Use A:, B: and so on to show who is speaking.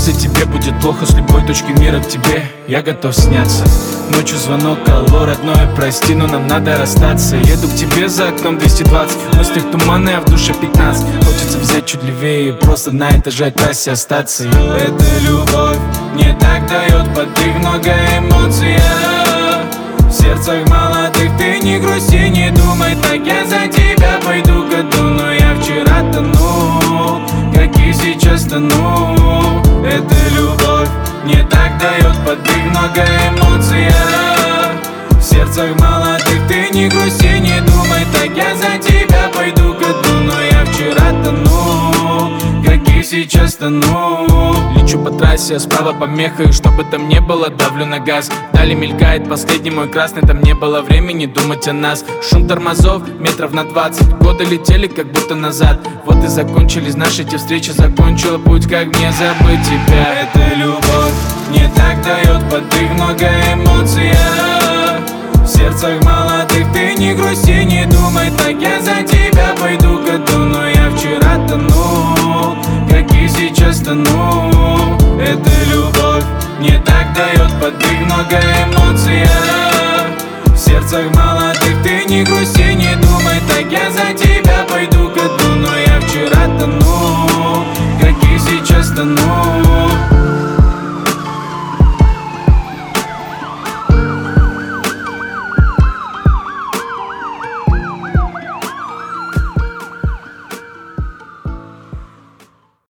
A: Если тебе будет плохо с любой точки мира к тебе я готов сняться. Ночью звонок, алло, родное, прости, но нам надо расстаться. Еду к тебе, за окном 220, в мыслях туманы, а в душе 15. Хочется взять чуть левее и просто на этаже трассе остаться. Эта любовь не так дает подвиг, много эмоций. В сердцах молодых ты не грусти, не думай так, я за тебя пойду ко дну. Но я вчера тонул, как и сейчас тону. Эта любовь не так дает подвиг, много эмоций. В сердцах молодых ты не грусти, не думай так, я за тебя пойду ко дну. Но я вчера тонул, как и сейчас тону. Лечу по трассе, а справа помеха, и что бы там ни было, давлю на газ. Вдали мелькает последний мой красный, там не было времени думать о нас. Шум тормозов метров на 20, годы летели как будто назад. Вот и закончились наши те встречи, закончила путь, как мне забыть тебя. Эта любовь не так дает подвиг, много эмоций. В сердцах молодых ты не грусти, не думай так, я за тебя пойду ко дну. Но я вчера тонул, как и сейчас тону. Эта любовь не так дает подвиг, много эмоций. В сердцах молодых ты не грусти, не думай так, я за тебя пойду ко дну. Но я вчера тонул, как и сейчас тону.